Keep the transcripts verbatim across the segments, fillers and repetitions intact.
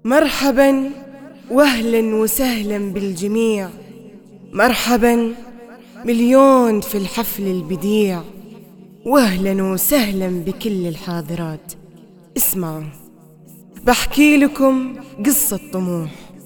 مرحبا واهلا وسهلا بالجميع، مرحبا مليون في الحفل البديع، واهلا وسهلا بكل الحاضرات. اسمعوا، بحكي لكم قصة طموح،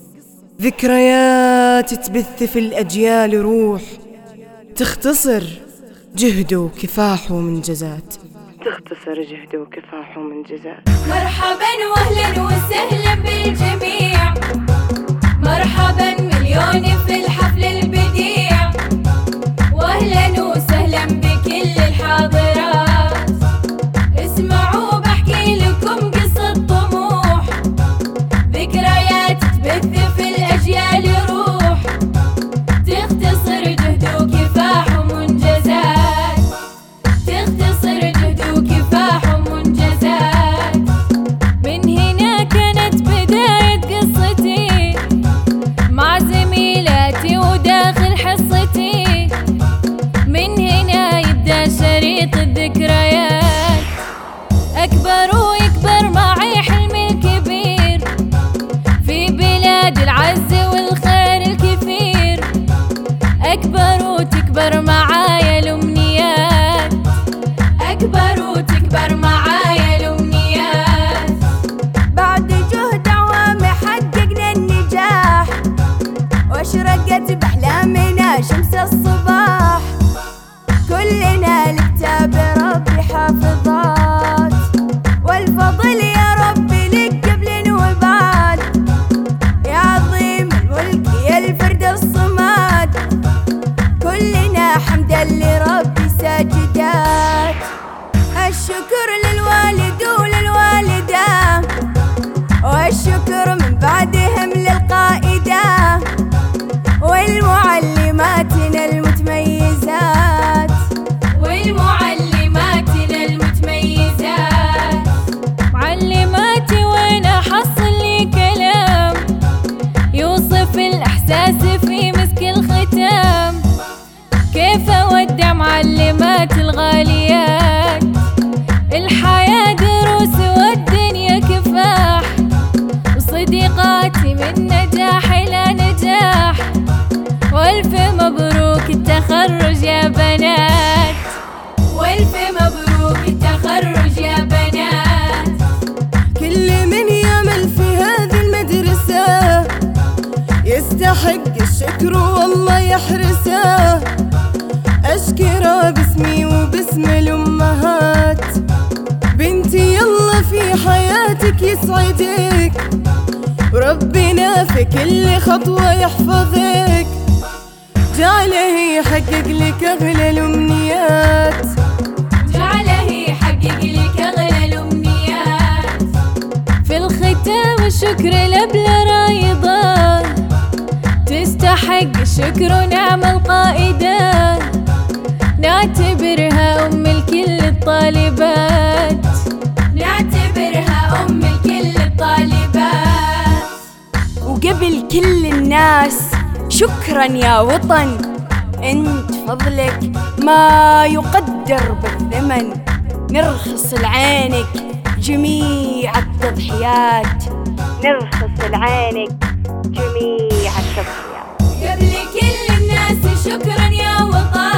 ذكريات تبث في الأجيال روح، تختصر جهد وكفاح ومنجزات، تختصر جهد وكفاح ومنجزات. مرحبا واهلا وسهلا بالجميع، مرحبا مليون في الحفل البديع، واهلا وسهلا بكل الحاضرات. اسمعوا بحكي لكم قصة طموح، ذكريات تبث في الأجيال روح، تختصر جهد وكفاح ومنجزات، تختصر جهد وكفاح ومنجزات. من هنا كانت بداية قصتي مع زميلاتي وداخل حصتي، من هنا يبدأ شريط الذكريات. أكبر ويكبر معي حلمي الكبير في بلاد العز والخير الكثير، أكبر وتكبر معايا الأمنيات، أكبر وتكبر معايا الأمنيات. بعد جهد عوامي حققنا النجاح، واشرقت بأحلامنا شمس الصباح، كلنا لكتاب ربي حافظات، والفضل يا ربي لك قبل وبعد، يا عظيم الملك يا الفرد الصماد، كلنا حمدا لربي ساجدات. الشكر للوالد وللوالدة، والشكر من بعدهم للقائدة، والمعلماتنا المتميزات، والمعلماتنا المتميزات. معلماتي وين أحصل لي كلام يوصف الإحساس في مسك الختام، كيف أودع معلماتي الغاليات. الحياة دروس والدنيا كفاح، وصديقاتي من نجاح إلى نجاح، والف مبروك التخرج يا بنات، والف مبروك التخرج يا بنات. كل من يعمل في هذه المدرسة يستحق الشكر والله يحرسه، أشكره باسمي وباسم الأمهات. بنتي يلا في حياتك يسعدك، وربنا في كل خطوة يحفظك، جعله يحقق لك أغلى الأمنيات، جعله يحقق لك أغلى الأمنيات. في الختام الشكر لبلا رايضة، تستحق الشكر ونعم القائدة، نعتبرها أم الكل الطالبات، نعتبرها أم الكل الطالبات. وقبل كل الناس شكرا يا وطن، انت فضلك ما يقدر بالثمن، نرخص لعينك جميع التضحيات، نرخص لعينك جميع التضحيات. قبل كل الناس شكرا يا وطن،